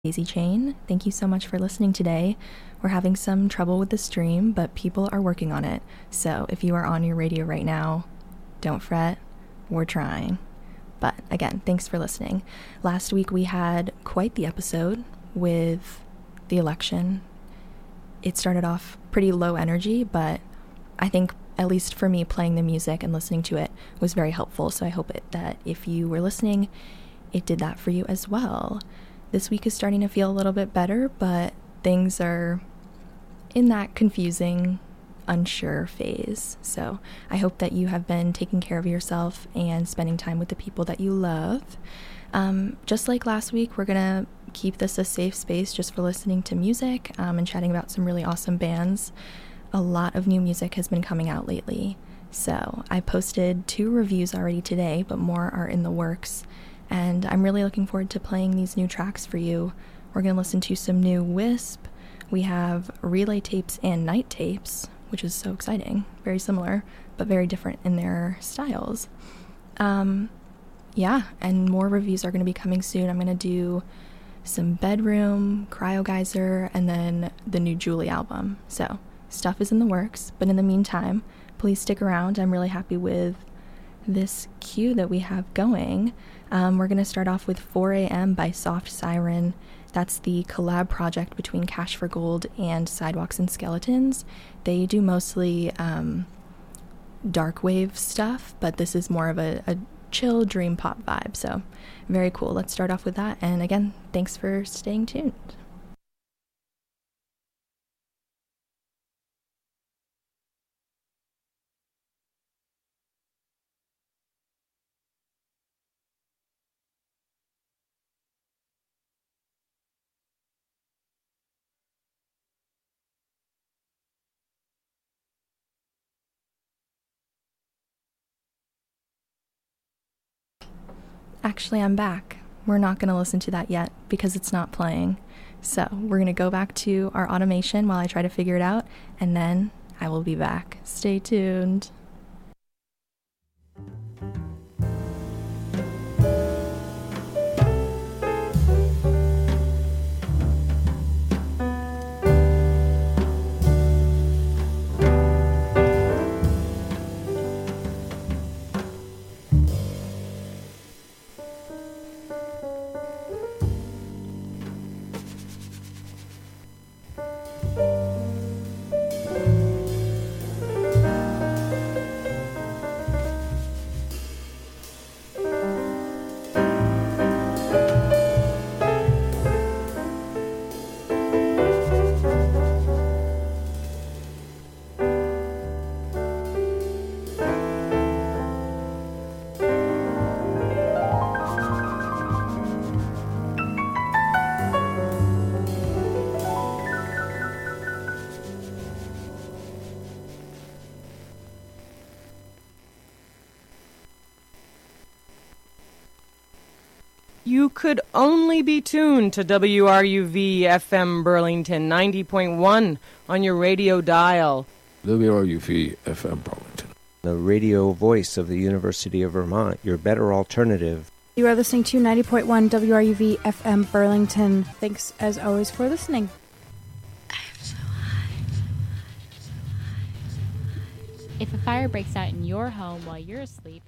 Daisy Chain. Thank you so much for listening today. We're having some trouble with the stream, but people are working on it. So if you are on your radio right now, don't fret. We're trying. But again, thanks for listening. Last week we had quite the episode with the election. It started off pretty low energy, but I think, at least for me, playing the music and listening to it was very helpful. So I hope that if you were listening, it did that for you as well. This week is starting to feel a little bit better, but things are in that confusing, unsure phase. So I hope that you have been taking care of yourself and spending time with the people that you love. Just like last week, we're going to keep this a safe space just for listening to music and chatting about some really awesome bands. A lot of new music has been coming out lately. So I posted 2 reviews already today, but more are in the works. And I'm really looking forward to playing these new tracks for you. We're going to listen to some new Wisp. We have Relay Tapes and Night Tapes, which is so exciting. Very similar, but very different in their styles. Yeah, and more reviews are going to be coming soon. I'm going to do some Bedroom, Cryogeyser, and then the new Julie album. So stuff is in the works, but in the meantime, please stick around. I'm really happy with this queue that we have going. We're going to start off with 4 a.m. by Soft Siren. That's the collab project between Cash for Gold and Sidewalks and Skeletons. They do mostly dark wave stuff, but this is more of a chill dream pop vibe. So very cool. Let's start off with that. And again, thanks for staying tuned. Actually, I'm back. We're not going to listen to that yet because it's not playing. So we're going to go back to our automation while I try to figure it out, and then I will be back. Stay tuned. You could only be tuned to WRUV FM Burlington 90.1 on your radio dial. WRUV FM Burlington. The radio voice of the University of Vermont, your better alternative. You are listening to 90.1 WRUV FM Burlington. Thanks as always for listening. If a fire breaks out in your home while you're asleep,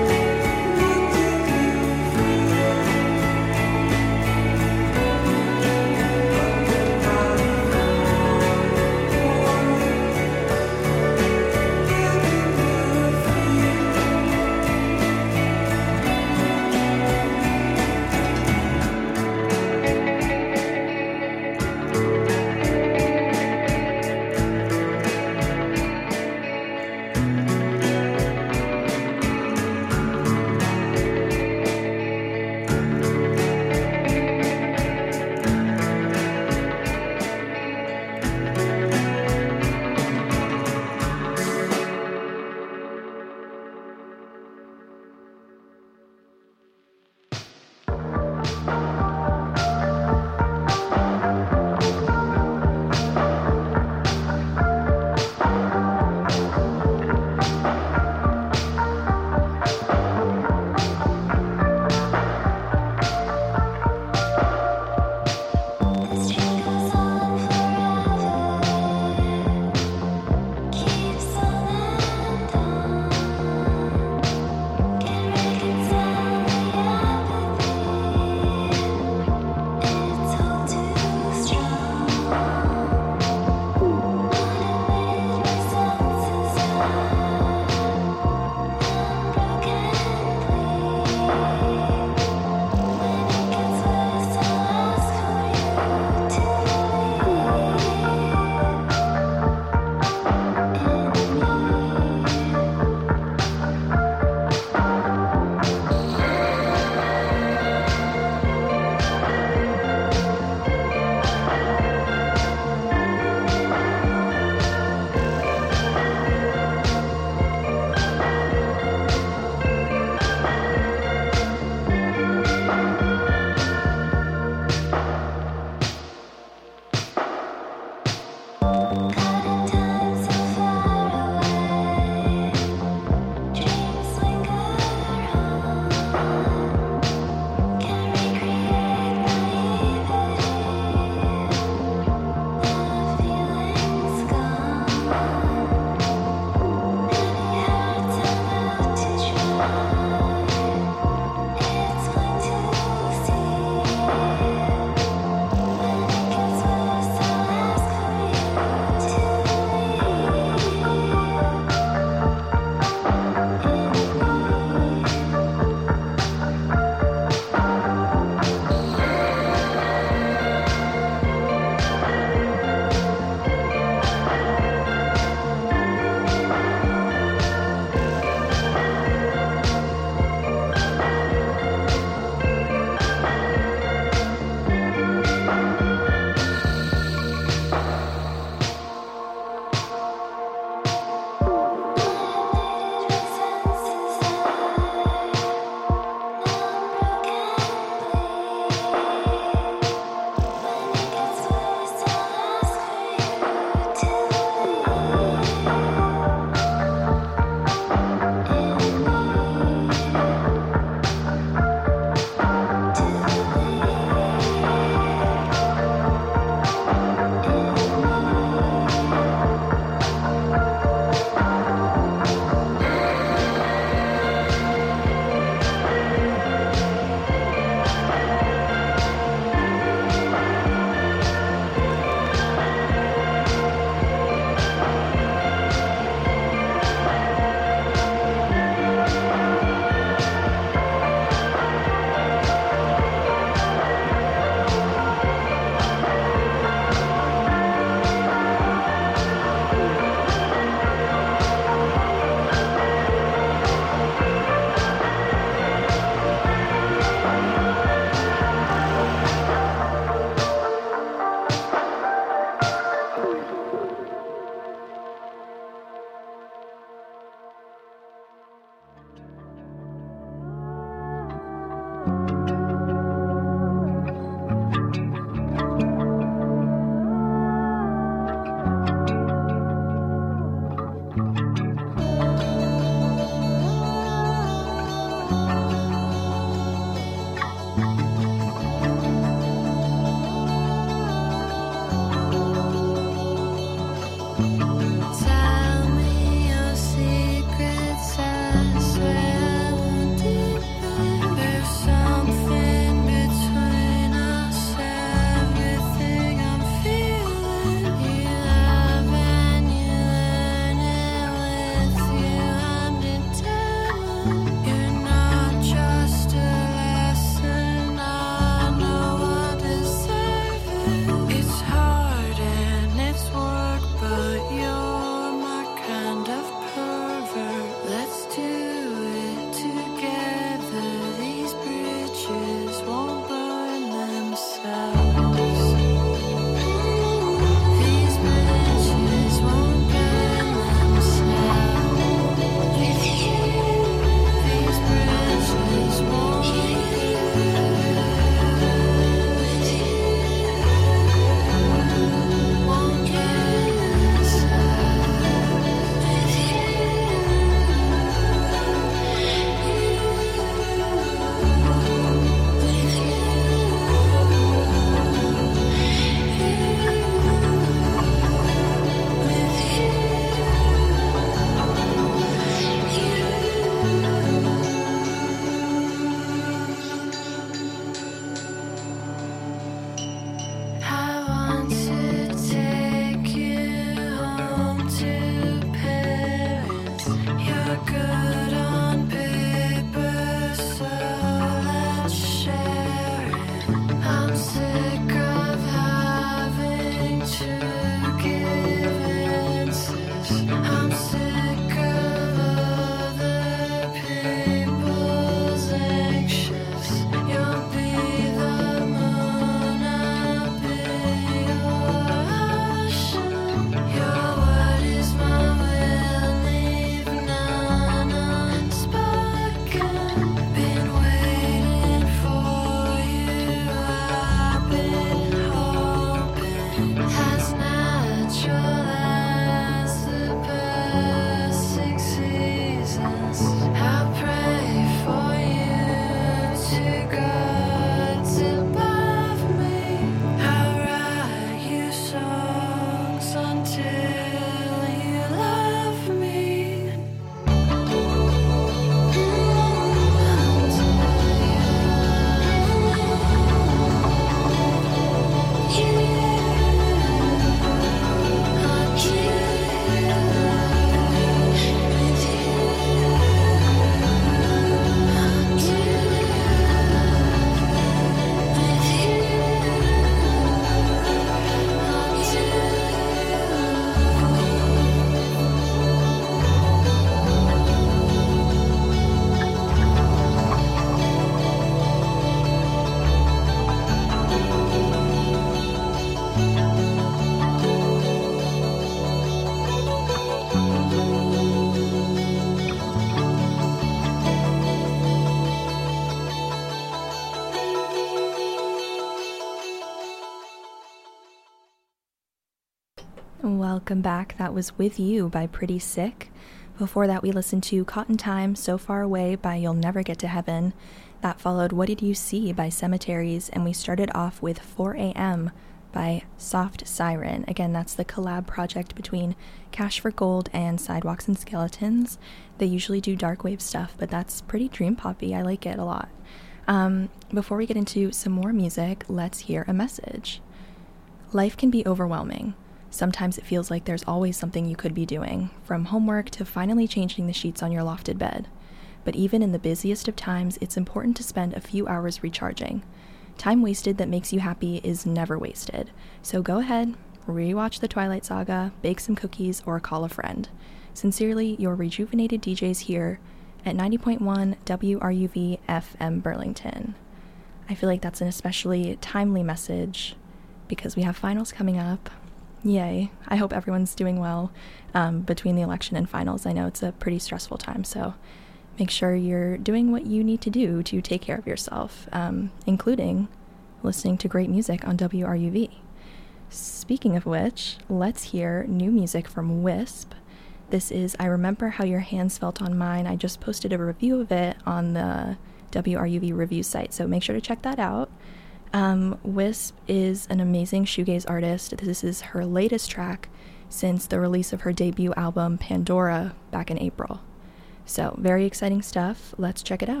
Welcome back. That was With You by Pretty Sick. Before that, we listened to Cotton Time, So Far Away by You'll Never Get to Heaven. That followed What Did You See by Cemeteries, and we started off with 4 a.m. by Soft Siren. Again, that's the collab project between Cash for Gold and Sidewalks and Skeletons. They usually do dark wave stuff, but that's pretty dream poppy. I like it a lot. Before we get into some more music, let's hear a message. Life can be overwhelming. Sometimes it feels like there's always something you could be doing, from homework to finally changing the sheets on your lofted bed. But even in the busiest of times, it's important to spend a few hours recharging. Time wasted that makes you happy is never wasted. So go ahead, rewatch the Twilight Saga, bake some cookies, or call a friend. Sincerely, your rejuvenated DJs here at 90.1 WRUV FM Burlington. I feel like that's an especially timely message because we have finals coming up. Yay. I hope everyone's doing well between the election and finals. I know it's a pretty stressful time, so make sure you're doing what you need to do to take care of yourself, including listening to great music on WRUV. Speaking of which, let's hear new music from Wisp. This is I Remember How Your Hands Felt on Mine. I just posted a review of it on the WRUV review site, so make sure to check that out. Wisp is an amazing shoegaze artist. This is her latest track since the release of her debut album, Pandora, back in April. So, very exciting stuff. Let's check it out.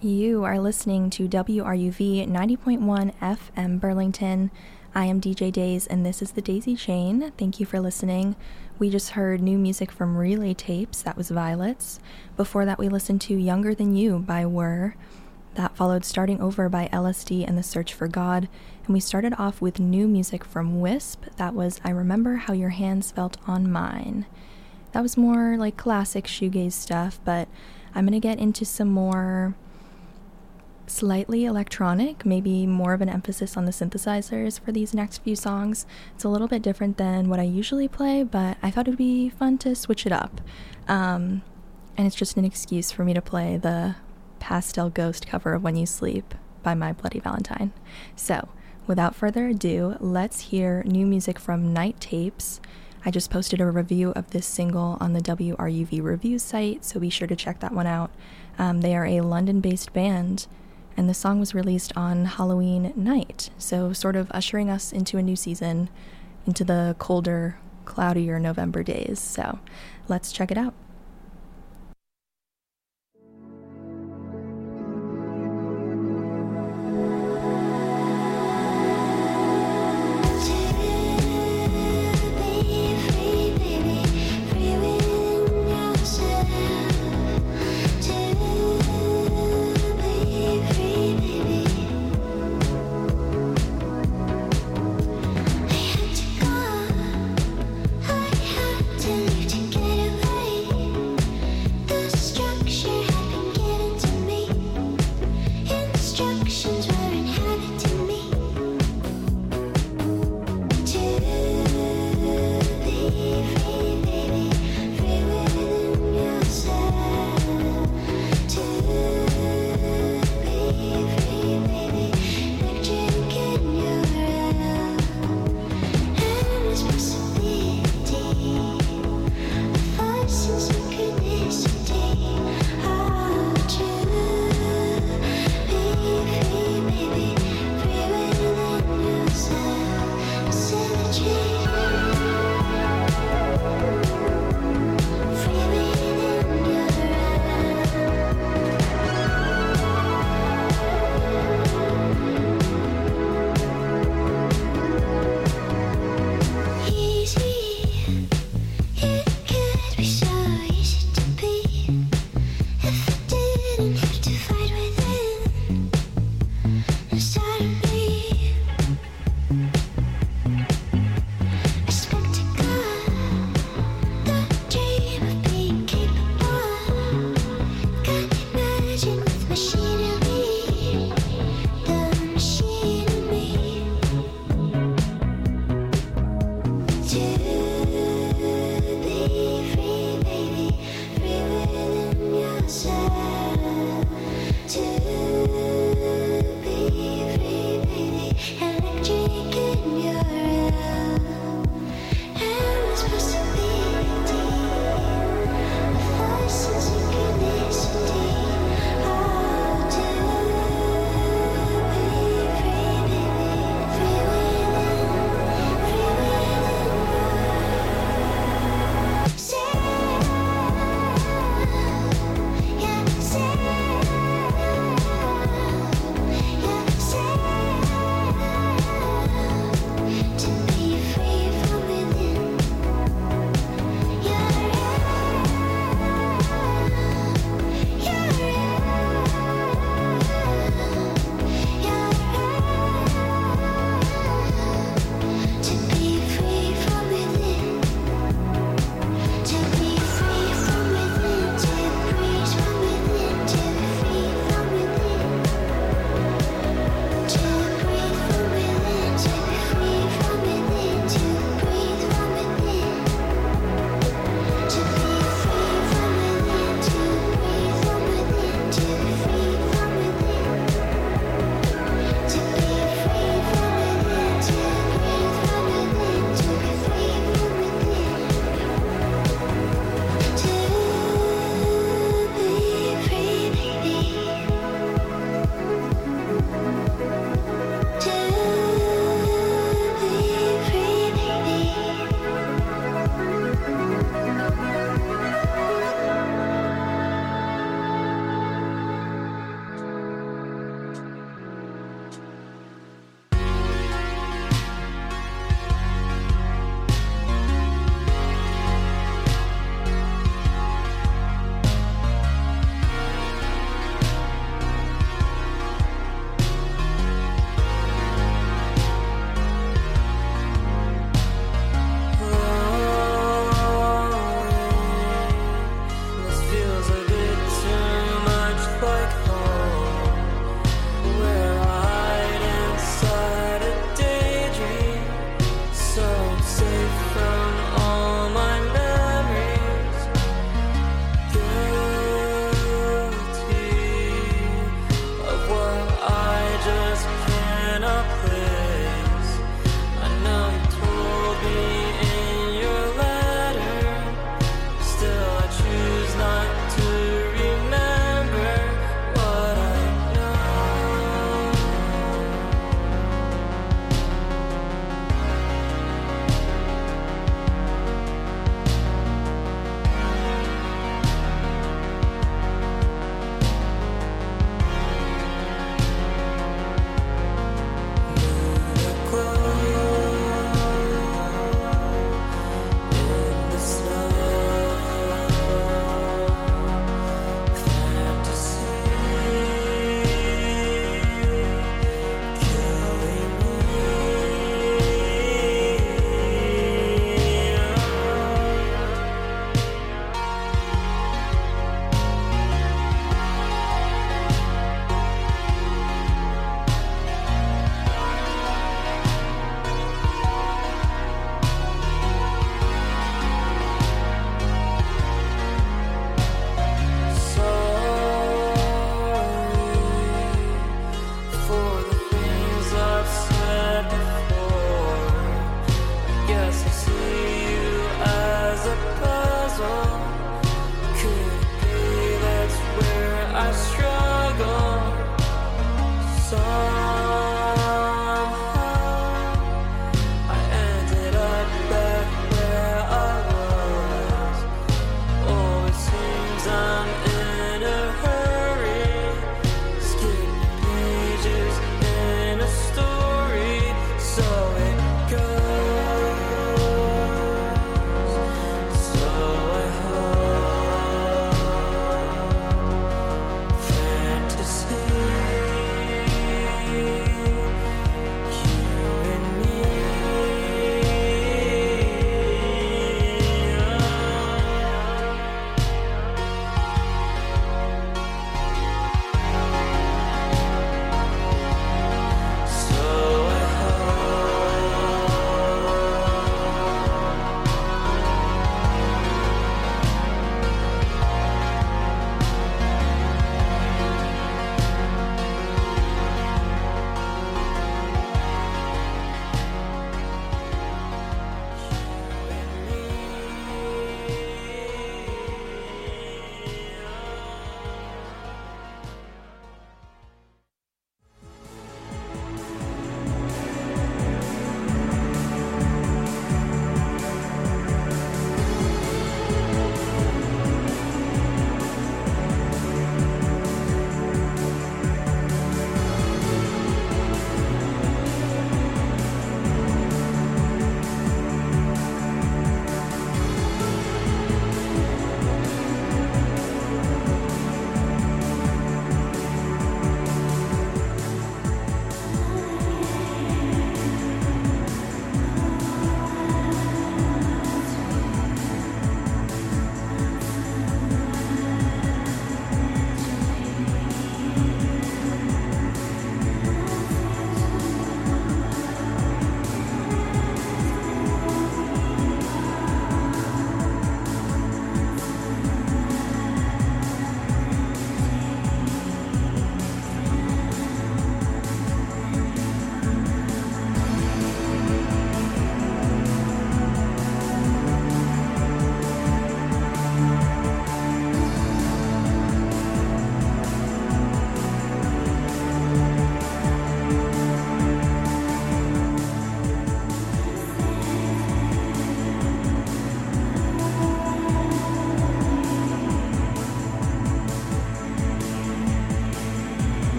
You are listening to WRUV 90.1 FM Burlington. I am DJ Days, and this is the Daisy Chain. Thank you for listening. We just heard new music from Relay Tapes. That was Violets. Before that, we listened to Younger Than You by Were. That followed Starting Over by LSD and The Search for God. And we started off with new music from Wisp. That was I Remember How Your Hands Felt on Mine. That was more like classic shoegaze stuff, but I'm going to get into some more slightly electronic, maybe more of an emphasis on the synthesizers for these next few songs. It's a little bit different than what I usually play, but I thought it would be fun to switch it up. And it's just an excuse for me to play the Pastel Ghost cover of When You Sleep by My Bloody Valentine. So, without further ado, let's hear new music from Night Tapes. I just posted a review of this single on the WRUV review site, so be sure to check that one out. They are a London-based band, and the song was released on Halloween night, so sort of ushering us into a new season, into the colder, cloudier November days. So let's check it out. To get away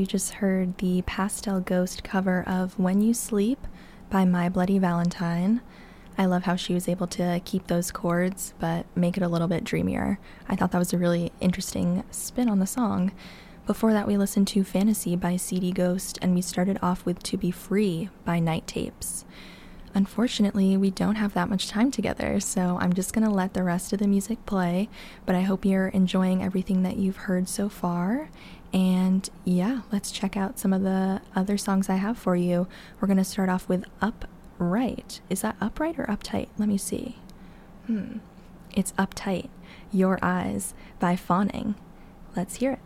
you just heard the Pastel Ghost cover of When You Sleep by My Bloody Valentine. I love how she was able to keep those chords, but make it a little bit dreamier. I thought that was a really interesting spin on the song. Before that, we listened to Fantasy by CD Ghost, and we started off with To Be Free by Night Tapes. Unfortunately, we don't have that much time together, so I'm just going to let the rest of the music play, but I hope you're enjoying everything that you've heard so far. And yeah, let's check out some of the other songs I have for you. We're going to start off with Upright. Is that upright or uptight? Let me see. It's Uptight, Your Eyes by Fawning. Let's hear it.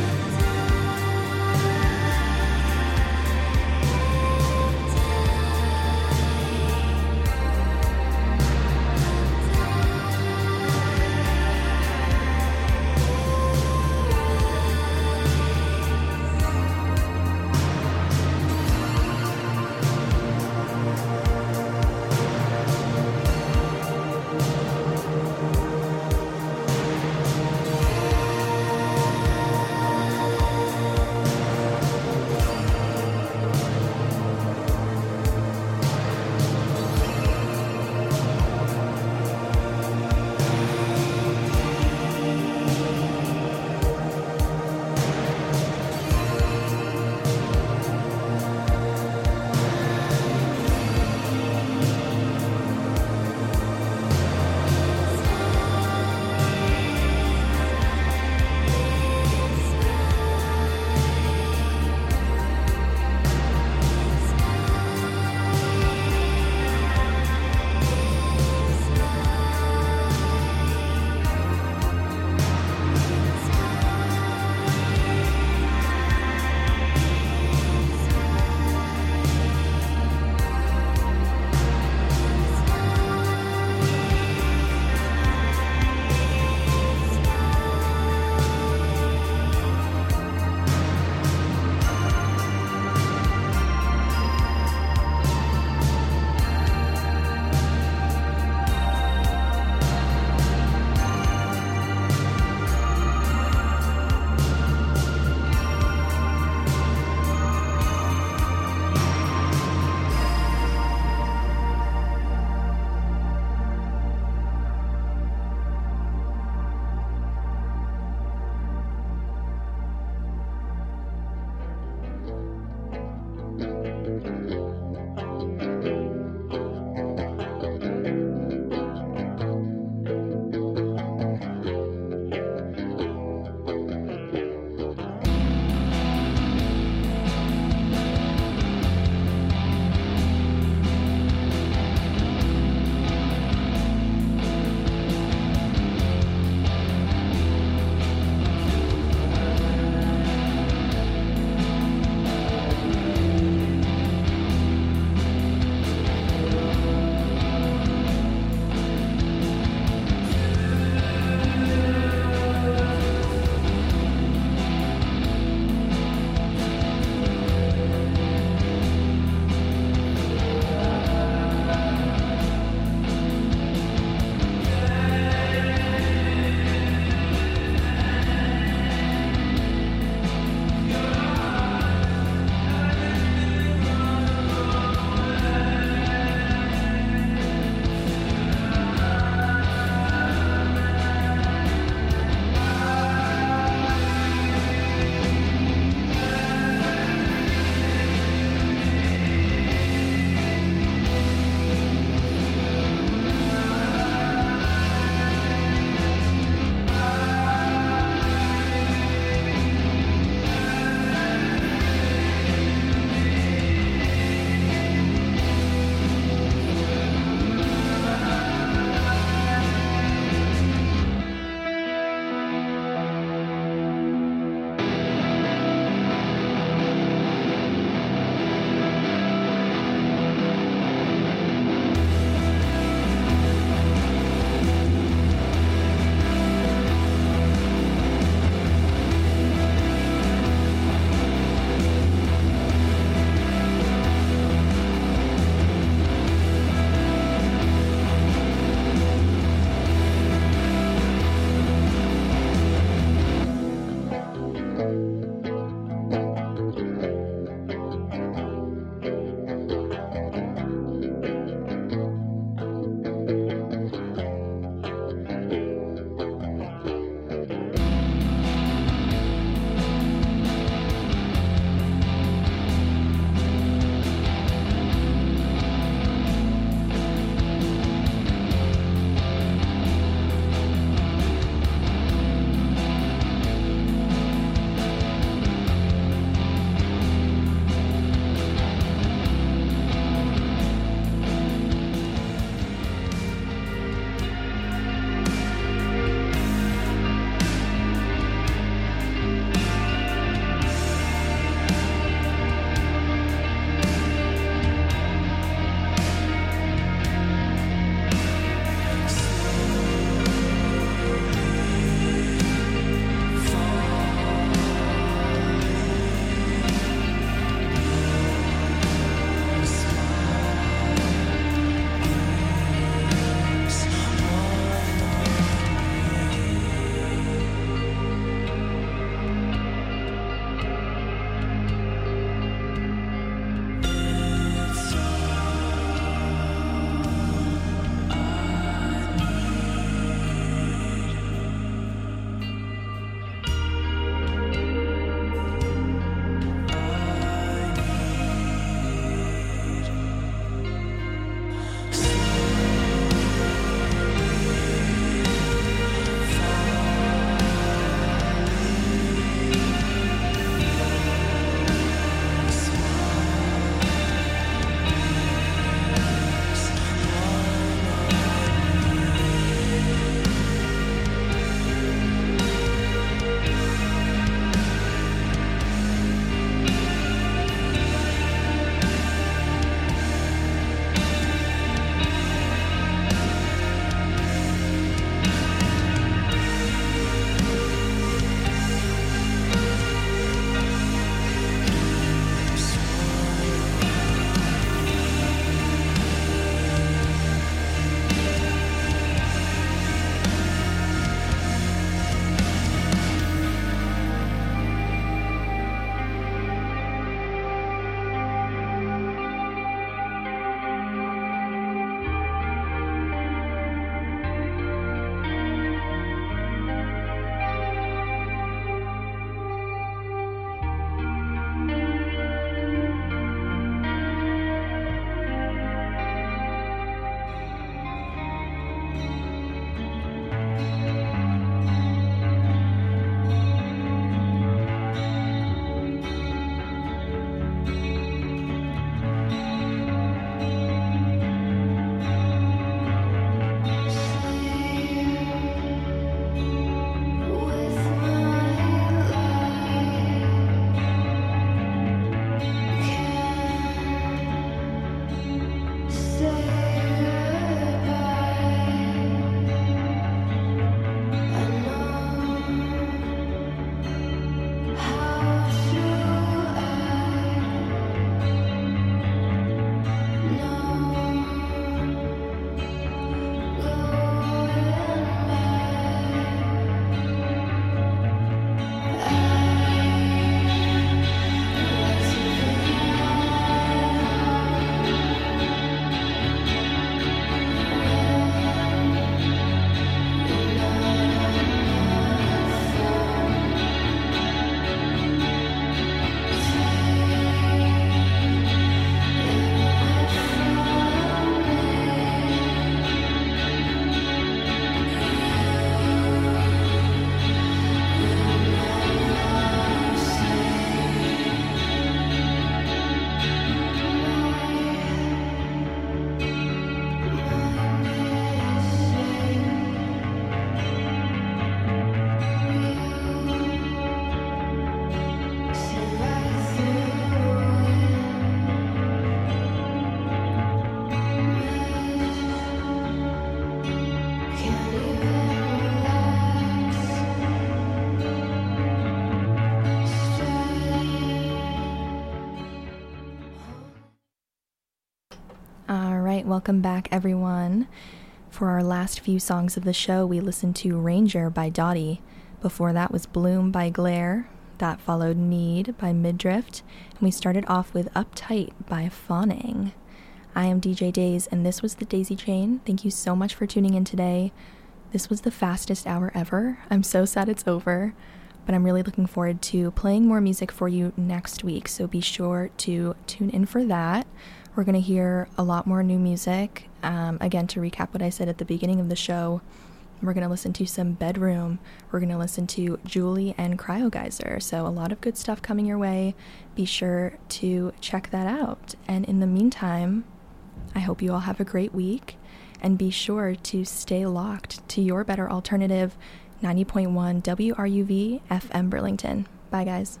welcome back, everyone. For our last few songs of the show, we listened to Ranger by Dottie. Before that was Bloom by Glare. That followed Need by Midrift. And we started off with Uptight by Fawning. I am DJ Days, and this was the Daisy Chain. Thank you so much for tuning in today. This was the fastest hour ever. I'm so sad it's over, but I'm really looking forward to playing more music for you next week, so be sure to tune in for that. We're going to hear a lot more new music. Again, to recap what I said at the beginning of the show, we're going to listen to some Bedroom. We're going to listen to Julie and Cryogeyser. So a lot of good stuff coming your way. Be sure to check that out. And in the meantime, I hope you all have a great week. And be sure to stay locked to your better alternative, 90.1 WRUV FM Burlington. Bye, guys.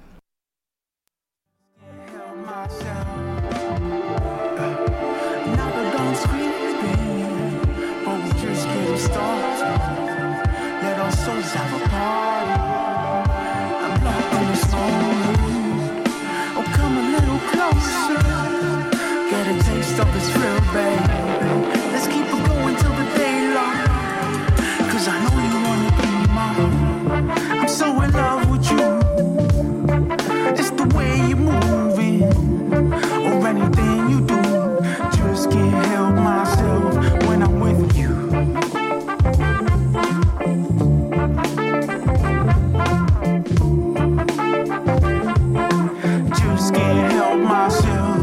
Let our souls have a party. I'm locked in the stone. Oh, come a little closer. Get a taste of this thrill, baby. Let's keep it going till the daylight. 'Cause I know you wanna be mine. I'm so in love with you. It's the way you're moving, or anything you do. Just can't help myself when I'm with you. Just can't help myself.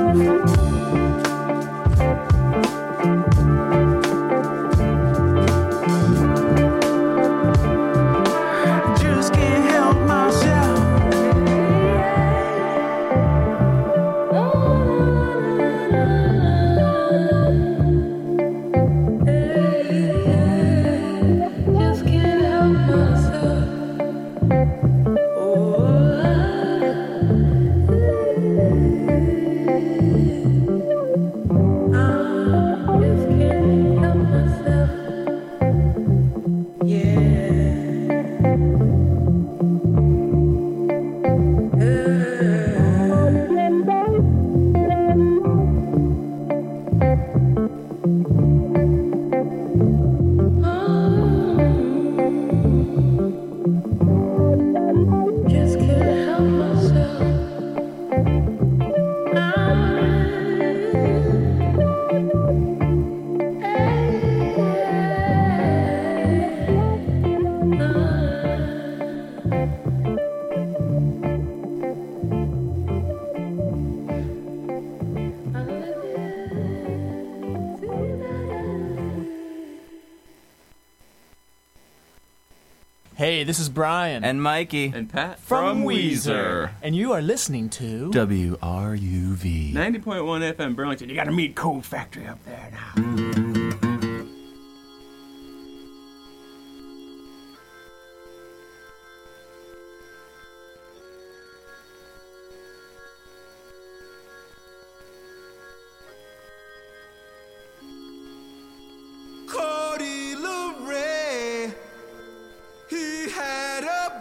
Just can't help myself. Just can't help myself. Just can't help myself. Just can't help myself. Hey, this is Brian. And Mikey. And Pat. from Weezer. And you are listening to WRUV. 90.1 FM Burlington. You got to meet Cold Factory up there now.